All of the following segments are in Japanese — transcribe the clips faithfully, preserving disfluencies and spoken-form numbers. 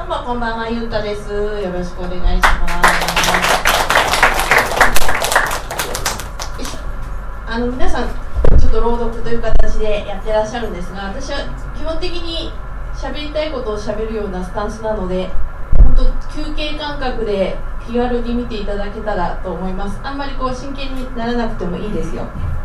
んばんこんばんは、ゆうたです。よろしくお願いします。あの皆さんちょっと朗読という形でやってらっしゃるんですが、私は基本的に喋りたいことを喋るようなスタンスなので、本当休憩感覚で気軽に見ていただけたらと思います。あんまりこう真剣にならなくてもいいですよ。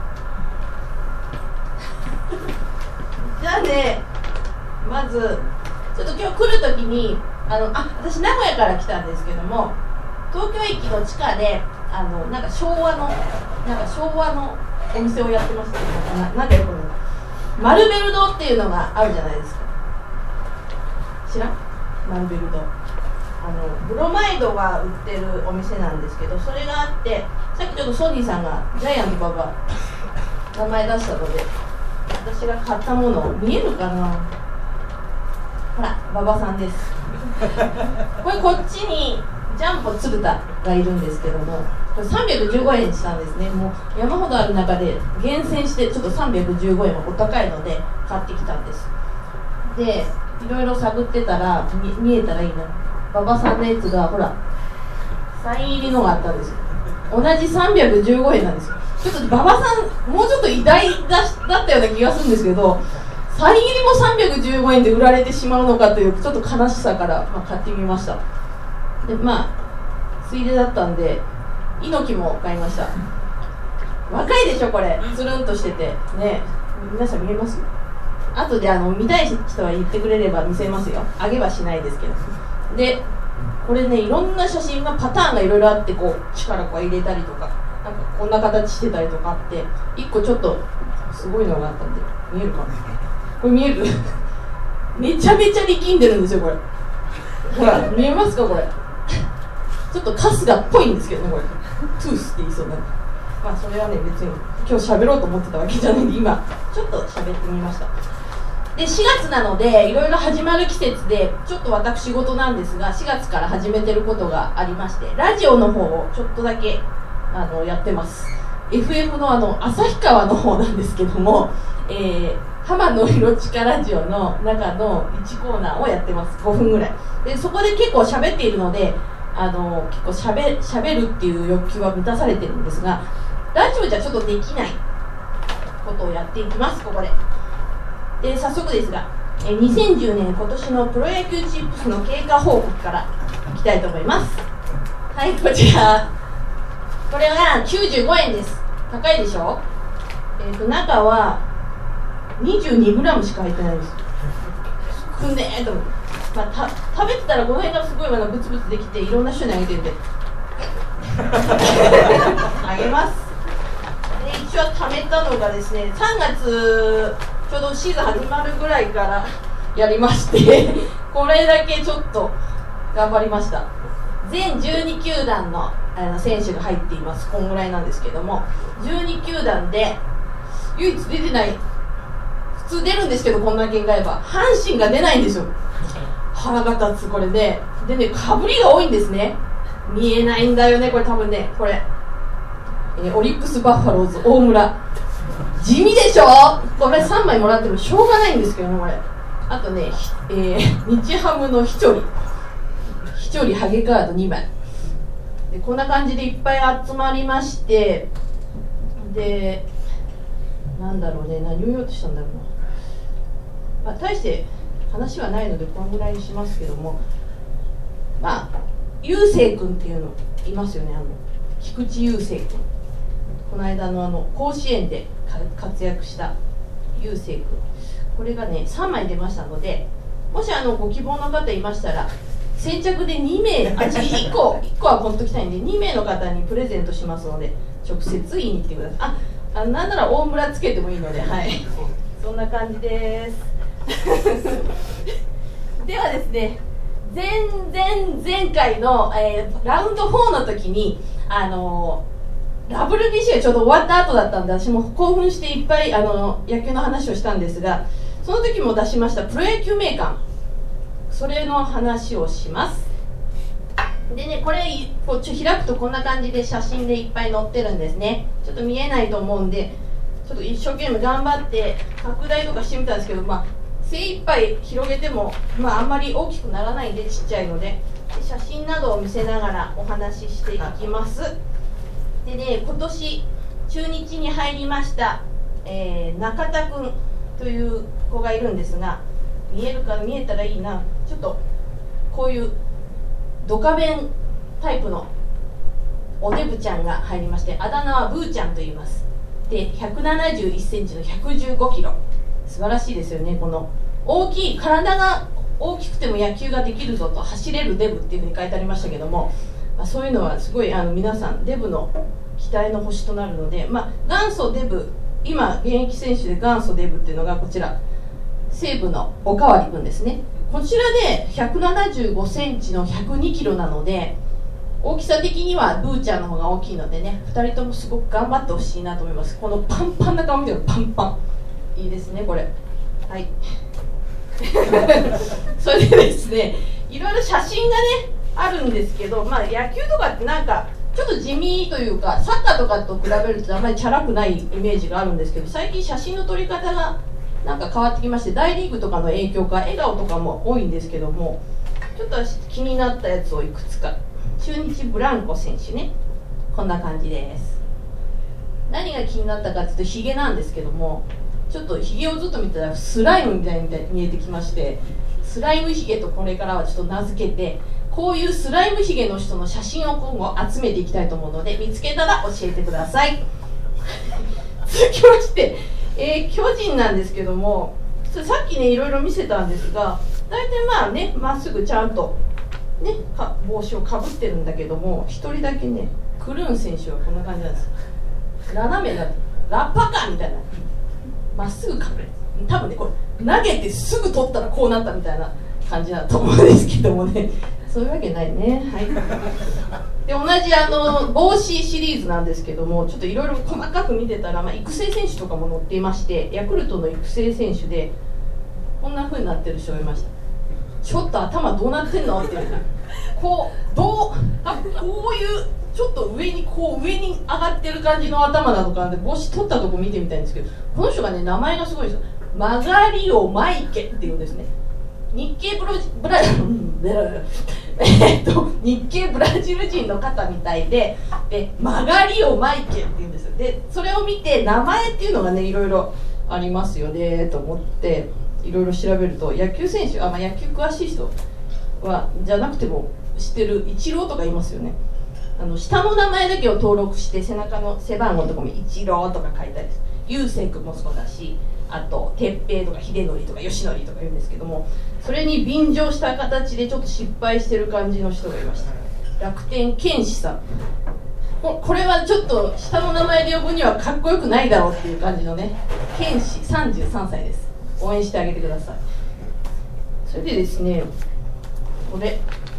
じゃあね、まずちょっと今日来るときにあのあ私名古屋から来たんですけども、東京駅の地下であのなんか昭和のなんか昭和のお店をやってましたけど、ななんかよくねマルベル堂っていうのがあるじゃないですか。知らん？マルベル堂、あのブロマイドが売ってるお店なんですけど、それがあって、さっきちょっとソニーさんがジャイアント馬場名前出したので、私が買ったもの見えるかな。ほら、馬場さんです。これこっちにジャンボ鶴田がいるんですけども、これさんびゃくじゅうごえんしたんですね。もう山ほどある中で厳選してちょっとさんびゃくじゅうごえんはお高いので買ってきたんです。で、いろいろ探ってたら 見, 見えたらいいな、馬場さんのやつがほらサイン入りのがあったんですよ。同じさんびゃくじゅうごえんなんですよ。ちょっと馬場さんもうちょっと偉大 だ, だったような気がするんですけど、サイン入りもさんびゃくじゅうごえんで売られてしまうのかというちょっと悲しさから、まあ、買ってみました。でまあついでだったんで猪木も買いました。若いでしょこれ、つるんとしててね。皆さん見えます？後であの見たい人は言ってくれれば見せますよ。あげはしないですけど。でこれね、いろんな写真がパターンがいろいろあって、こう力こう入れたりとか、なんかこんな形してたりとかあって、いっこちょっとすごいのがあったんで、見えるかな。これ見える？めちゃめちゃ力んでるんですよこれ。ほら見えますかこれ。ちょっと春日っぽいんですけどねこれ。トゥースって言いそうな。まあそれはね、別に今日喋ろうと思ってたわけじゃないんで、今ちょっと喋ってみました。でしがつなのでいろいろ始まる季節で、ちょっと私事なんですが、しがつから始めてることがありまして、ラジオの方をちょっとだけあのやってます。 エフエム のあの旭川の方なんですけども、えー、浜の色地下ラジオの中のいちコーナーをやってます。ごふんぐらいで、そこで結構喋っているので、あの結構喋、喋るっていう欲求は満たされてるんですが、ラジオじゃちょっとできないことをやっていきます。ここでで早速ですが、えにせんじゅうねん今年のプロ野球チップスの経過報告からいきたいと思います。はい、こちらこれがきゅうじゅうごえんです。高いでしょ。えーと中は にじゅうにグラム しか入ってないんです。少ねえと思って、まあ、た食べてたらこの辺がすごいまだブツブツできて、いろんな人にあげてるんであげます。で一応貯めたのがですね、さんがつちょうどシーズン始まるぐらいからやりましてこれだけちょっと頑張りました。全じゅうにきゅうだん の, あの選手が入っています。こんぐらいなんですけども、じゅうにきゅうだんで唯一出てない、普通出るんですけどこんだけ買えば阪神が出ないんですよ。腹が立つこれで。でね、かぶりが多いんですね。見えないんだよねこれ、多分ねこれ、えー、オリックスバファローズ大村、地味でしょ。これさんまいもらってもしょうがないんですけどねこれ。あとね、えー、日ハムのひとりひとりハゲカードにまいで、こんな感じでいっぱい集まりまして、でなんだろうね、何を言おうとしたんだろうな、まあ、大して話はないのでこのぐらいにしますけども、まあゆうせい君っていうのいますよね。あの菊池雄星君、この間のあの甲子園で活躍したゆうせい君、これがねさんまい出ましたので、もしあのご希望の方いましたら先着でにめい、あ、いっこいっこは持ってきたいんでにめいの方にプレゼントしますので、直接言いに来てください。あ、あなんなら大村つけてもいいので、はい、そんな感じですではですね、前々前回の、えー、ラウンドフォーの時にあのー、ダブリュービーシー がちょうど終わった後だったんで、私も興奮していっぱいあの野球の話をしたんですが、その時も出しましたプロ野球名鑑、それの話をします。でね、これこっち開くとこんな感じで写真でいっぱい載ってるんですね。ちょっと見えないと思うんで、ちょっと一生懸命頑張って拡大とかしてみたんですけど、まあ精一杯広げても、まあ、あんまり大きくならないんで、ちっちゃいので、で写真などを見せながらお話ししていきます。でね、今年中日に入りました、えー、中田君という子がいるんですが、見えるか見えたらいいな。ちょっとこういうドカベンタイプのおデブちゃんが入りまして、あだ名はブーちゃんと言います。でひゃくななじゅういっセンチのひゃくじゅうごキロ、素晴らしいですよね。この大きい体が大きくても野球ができるぞと、走れるデブっていうふうに書いてありましたけども、まあ、そういうのはすごいあの皆さんデブの期待の星となるので、まあ、元祖デブ、今現役選手で元祖デブっていうのがこちら、西武のおかわり君ですね。こちらでひゃくななじゅうごセンチのひゃくにキロなので、大きさ的にはブーちゃんの方が大きいのでね、ふたりともすごく頑張ってほしいなと思います。このパンパンな顔見てる、パンパンいいですねこれ。はいそれでですね、いろいろ写真がねあるんですけど、まあ、野球とかってなんかちょっと地味というか、サッカーとかと比べるとあまりチャラくないイメージがあるんですけど、最近写真の撮り方がなんか変わってきまして、大リーグとかの影響か笑顔とかも多いんですけども、ちょっと気になったやつをいくつか。中日ブランコ選手ね、こんな感じです。何が気になったかというとヒゲなんですけども、ちょっとヒゲをずっと見たらスライムみたいに見えてきまして、スライムヒゲとこれからはちょっと名付けて、こういうスライムヒゲの人の写真を今後集めていきたいと思うので、見つけたら教えてください続きまして、えー、巨人なんですけども、さっきねいろいろ見せたんですが、大体まあね、まっすぐちゃんとねか帽子をかぶってるんだけども、一人だけね、クルーン選手はこんな感じなんです。斜めだとラッパかみたいな、まっすぐかぶれ、多分ねこれ投げてすぐ取ったらこうなったみたいな感じだと思うんですけどもね、そういうわけないね。はいで、同じあの帽子シリーズなんですけども、ちょっといろいろ細かく見てたら、まあ、育成選手とかも載っていまして、ヤクルトの育成選手でこんな風になってる人がいました。ちょっと頭どうなってんのっていう、こうどうあこういうちょっと上にこう上に上がってる感じの頭なのかで、帽子取ったとこ見てみたいんですけど、この人がね名前がすごいですよ。マガリオ・マイケっていうんですね。日系ブロブラえっと日系ブラジル人の方みたいで、でマガリオ・マイケっていうんですよ。でそれを見て名前っていうのがねいろいろありますよねと思って、いろいろ調べると、野球選手、あ、まあ、野球詳しい人はじゃなくても知ってるイチローとかいますよね。あの下の名前だけを登録して背中の背番号のところにイチローとか書いたりです。雄星君もそうだし、あと哲平とか秀則とか吉則とか言うんですけども、それに便乗した形でちょっと失敗してる感じの人がいました。楽天健志さん、こ, これはちょっと下の名前で呼ぶにはかっこよくないだろうっていう感じのね、健志さんじゅうさんさいです。応援してあげてください。それでですね、これ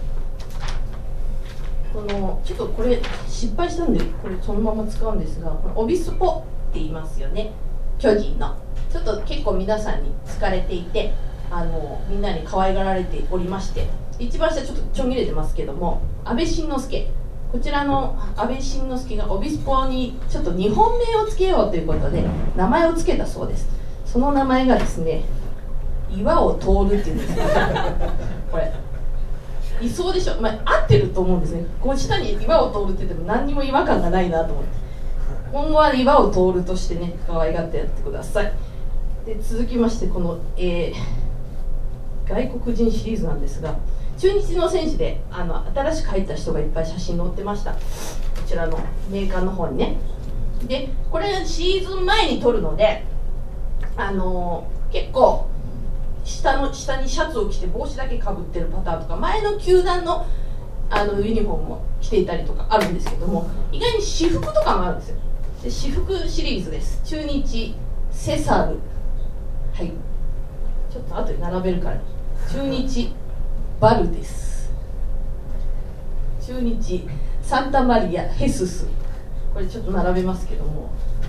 このちょっとこれ失敗したんでこれそのまま使うんですが、このオビスポって言いますよね、巨人の。ちょっと結構皆さんに好かれていて、あのみんなに可愛がられておりまして、一番下ちょっとちょん切れてますけども、安倍晋之助、こちらの安倍晋之助がオビスポにちょっと日本名をつけようということで名前をつけたそうです。その名前がですね、岩を通るっていうんですこれいそうでしょ、まあ、合ってると思うんですね。こう下に岩を通るって言っても何にも違和感がないなと思って、今後は岩を通るとしてね可愛がってやってください。で続きまして、この、えー、外国人シリーズなんですが、中日の選手であの新しく入った人がいっぱい写真載ってました。こちらのメーカーの方にね。でこれシーズン前に撮るので、あのー、結構下の下にシャツを着て帽子だけかぶってるパターンとか、前の球団のあのユニフォームも着ていたりとかあるんですけども、意外に私服とかもあるんですよ。で私服シリーズです。中日セサル、はい、ちょっと後で並べるから、中日バルデス、中日サンタマリアヘスス、これちょっと並べますけども、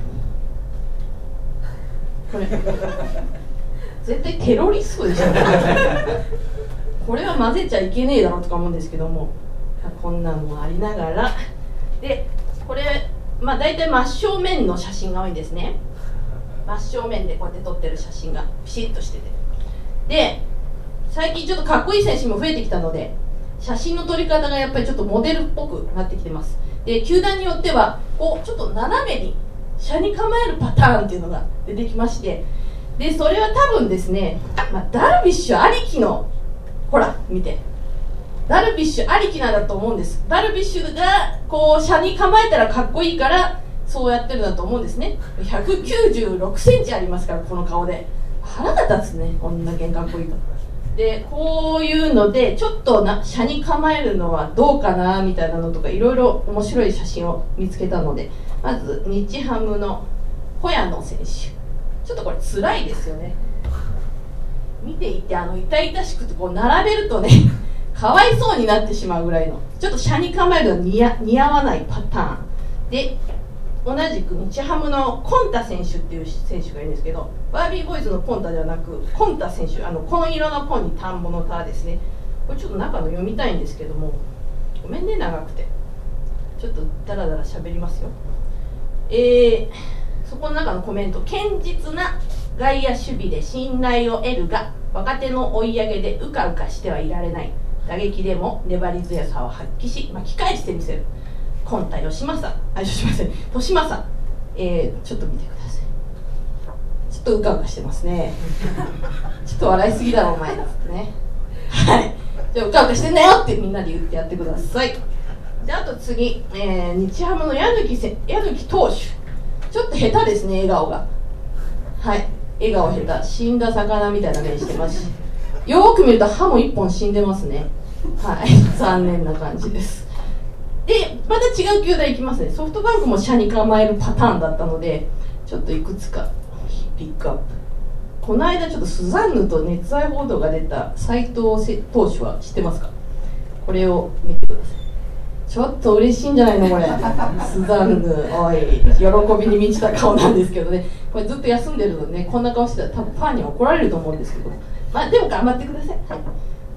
これ絶対テロリストでしょこれは混ぜちゃいけねえだろとか思うんですけども、こんなんもありながら、でこれまあ大体真正面の写真が多いんですね。真正面でこうやって撮ってる写真がピシッとしてて、 で最近ちょっとかっこいい選手も増えてきたので、写真の撮り方がやっぱりちょっとモデルっぽくなってきてます。で球団によってはこうちょっと斜めに斜に構えるパターンっていうのが出てきまして、でそれは多分ですね、まあ、ダルビッシュありきの、ほら見て、ダルビッシュありきなんだと思うんです。ダルビッシュがこう斜に構えたらかっこいいからそうやってるんだと思うんですね。ひゃくきゅうじゅうろくセンチありますから、この顔で腹が立つね、こんなけんかっこいいと。でこういうのでちょっとな斜に構えるのはどうかなみたいなのとかいろいろ面白い写真を見つけたので、まず日ハムの小谷野選手、ちょっとこれ辛いですよね。見ていてあの痛々しくてこう並べるとねかわいそうになってしまうぐらいのちょっと斜に構えるの似合似合わないパターンで、同じく日ハムのコンタ選手っていう選手がいるんですけど、バービーボーイズのコンタではなくコンタ選手、あの紺色の紺に田んぼの田ですね。これちょっと中の読みたいんですけども、ごめんね長くてちょっとダラダラ喋りますよ。えー、そこの中のコメント、堅実な外野守備で信頼を得るが若手の追い上げでうかうかしてはいられない、打撃でも粘り強さを発揮し巻き返してみせるコンタ吉正、あ、吉正年正、えー、ちょっと見てください。ちょっとうかうかしてますねちょっと笑いすぎだろお前ってねはい、じゃあうかうかしてんだよってみんなで言ってやってください。であと次、えー、日ハムの矢貫せ矢貫投手、ちょっと下手ですね笑顔が。はい、笑顔下手、死んだ魚みたいな目してますし、よーく見ると歯も一本死んでますね。はい残念な感じです。でまた違う球団いきますね。ソフトバンクも斜に構えるパターンだったのでちょっといくつかピックアップ。この間ちょっとスザンヌと熱愛報道が出た斉藤投手は知ってますか？これを見てください。ちょっと嬉しいんじゃないのこれスザンヌ、おい喜びに満ちた顔なんですけどね、これずっと休んでるのでね、こんな顔してたら多分ファンに怒られると思うんですけど、まあでも頑張ってください。はい、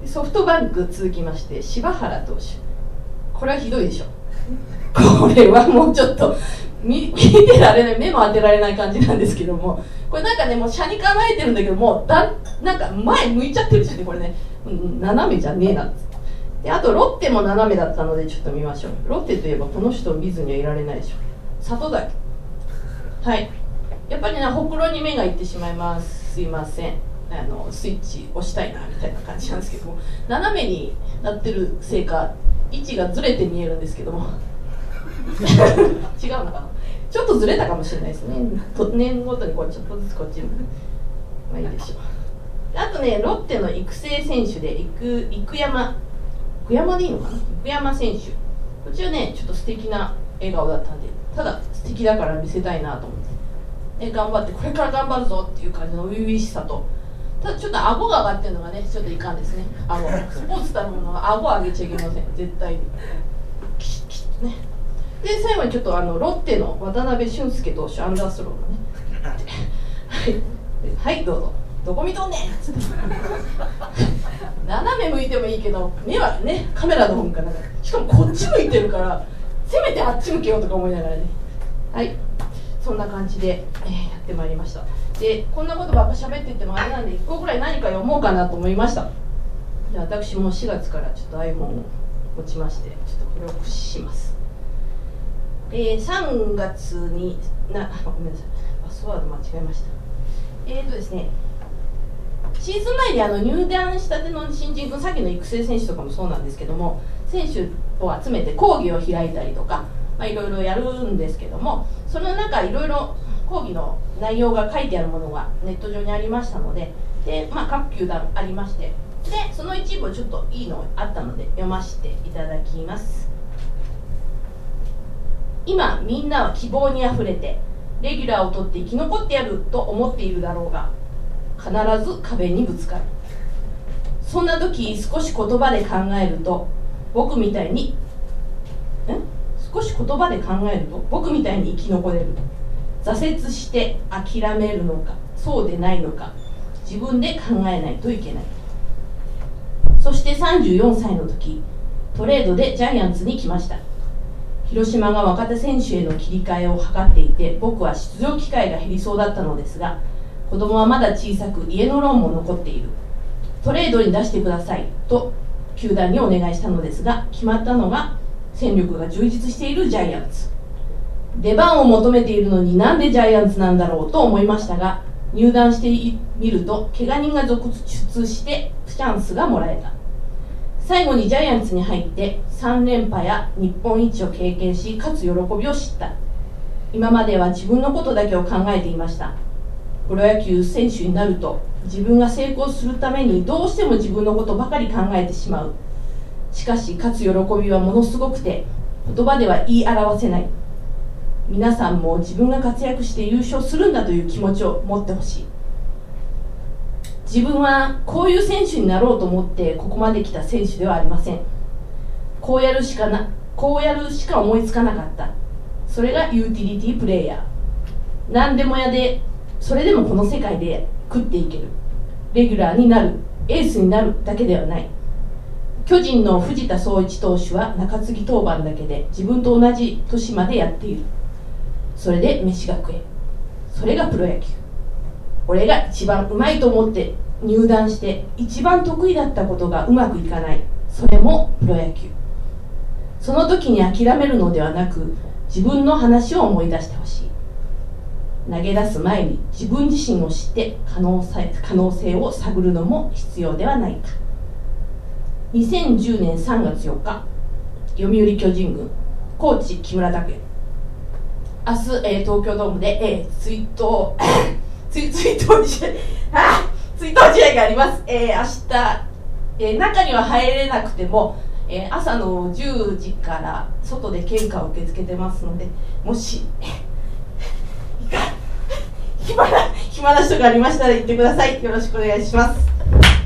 ソフトバンク続きまして柴原投手、これはひどいでしょ。これはもうちょっと 見, 見てられない、目も当てられない感じなんですけども、これなんかねもう斜に構えてるんだけどもだなんか前向いちゃってるしね、これね、うん、斜めじゃねえなって。であとロッテも斜めだったのでちょっと見ましょう。ロッテといえばこの人を見ずにはいられないでしょ。里崎、はい、やっぱりねほくろに目がいってしまいます。すいません、あのスイッチ押したいなみたいな感じなんですけども、斜めになってるせいか位置がずれて見えるんですけども違うのかな、ちょっとずれたかもしれないですね。年ごとにこうちょっとずつこっちに、まあいいでしょう。あとねロッテの育成選手で生生山生山でいいのかな、生山選手、こちらねちょっと素敵な笑顔だったんで、ただ素敵だから見せたいなと思って、で頑張ってこれから頑張るぞっていう感じの初々しさと、ただちょっと顎が上がってるのがねちょっといかんですね。顎スポーツたるものは顎を上げちゃいけません絶対に、キシッキシッとね。で最後にちょっとあのロッテの渡辺俊介投手アンダースローのねはい、はい、どうぞ、どこ見とんねん斜め向いてもいいけど目はねカメラの方から、しかもこっち向いてるからせめてあっち向けようとか思いながらね、はい、そんな感じで、えー、やってまいりました。でこんなことばっか喋っててもあれなんでいっこぐらい何か読もうかなと思いました。で私もしがつからちょっと iPhone を持ちまして、ちょっとこれを駆使します。えー、さんがつになごめんなさい、パスワード間違えました。えーとですねシーズン前にあの入団したての新人君、さっきの育成選手とかもそうなんですけども、選手を集めて講義を開いたりとか、まあ、いろいろやるんですけども、その中いろいろ講義の内容が書いてあるものがネット上にありましたので、で、まあ、各球団ありまして、でその一部ちょっといいのあったので読ませていただきます。今みんなは希望にあふれてレギュラーを取って生き残ってやると思っているだろうが、必ず壁にぶつかる。そんな時少し言葉で考えると僕みたいにん少し言葉で考えると僕みたいに生き残れる。挫折して諦めるのかそうでないのか自分で考えないといけない。そしてさんじゅうよんさいの時トレードでジャイアンツに来ました。広島が若手選手への切り替えを図っていて、僕は出場機会が減りそうだったのですが、子供はまだ小さく家のローンも残っている。 トレードに出してくださいと球団にお願いしたのですが、決まったのが戦力が充実しているジャイアンツ。出番を求めているのになんでジャイアンツなんだろうと思いましたが、入団してみると怪我人が続出してチャンスがもらえた。最後にジャイアンツに入ってさん連覇や日本一を経験し、勝つ喜びを知った。今までは自分のことだけを考えていました。プロ野球選手になると自分が成功するためにどうしても自分のことばかり考えてしまう。しかし勝つ喜びはものすごくて言葉では言い表せない。皆さんも自分が活躍して優勝するんだという気持ちを持ってほしい。自分はこういう選手になろうと思ってここまで来た選手ではありません。こうやるしかなこうやるしか思いつかなかった。それがユーティリティプレイヤー。何でも屋で、それでもこの世界で食っていける。レギュラーになる、エースになるだけではない。巨人の藤田壮一投手は中継ぎ登板だけで自分と同じ年までやっている。それで飯が食え。それがプロ野球。俺が一番うまいと思って入団して一番得意だったことがうまくいかない。それもプロ野球。その時に諦めるのではなく、自分の話を思い出してほしい。投げ出す前に自分自身を知って可能性、可能性を探るのも必要ではないか。にせんじゅうねんさんがつよっか、読売巨人軍コーチ木村拓哉。明日、えー、東京ドームで、えー、追悼追追悼試合あ追悼試合があります。えー、明日、えー、中には入れなくても、えー、朝のじゅうじから外で献花を受け付けてますので、もし暇な暇な人がありましたら言ってください。よろしくお願いします。